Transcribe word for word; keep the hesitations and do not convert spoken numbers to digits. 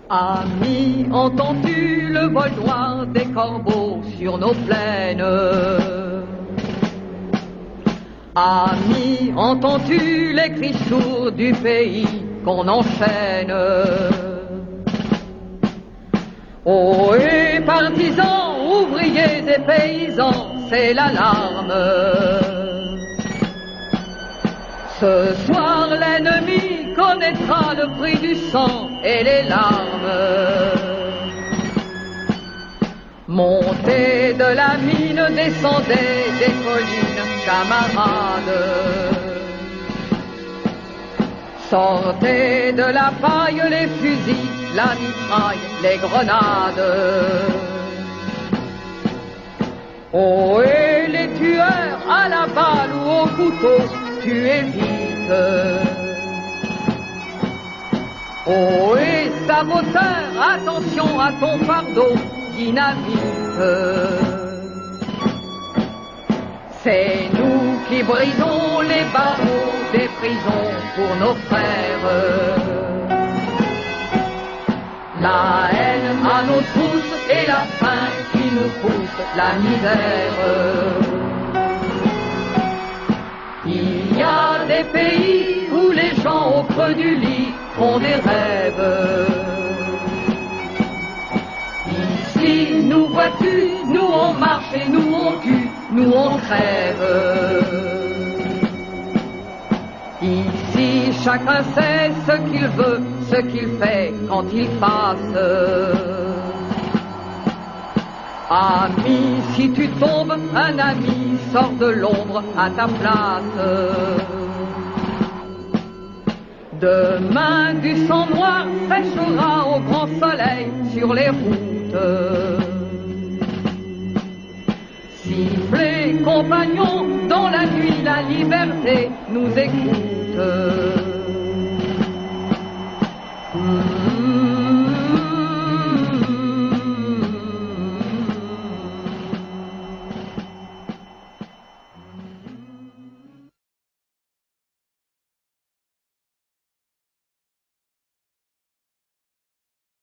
Ami, entends-tu le vol noir des corbeaux sur nos plaines? Ami, entends-tu les cris sourds du pays qu'on enchaîne? Oh, et partisans, ouvriers et paysans, c'est l'alarme. Ce soir, l'ennemi connaîtra le prix du sang et les larmes. Montez de la mine, descendez des collines, camarades. Sortez de la paille les fusils, la mitraille, les grenades. Oh, et les tueurs à la balle ou au couteau, tuez vite. Oh, et saboteur, attention à ton fardeau, dynamite. C'est nous qui brisons les barreaux des prisons pour nos frères. La haine à nos trousses et la faim qui nous pousse la misère. Il y a des pays où les gens au creux du lit font des rêves. Ici, nous vois-tu, nous on marche et nous on tue, nous on crève. Ici, chacun sait ce qu'il veut, ce qu'il fait quand il passe. Ami, si tu tombes, un ami sort de l'ombre à ta place. Demain, du sang noir séchera au grand soleil sur les routes. Sifflez, compagnons, dans la nuit la liberté nous écoute.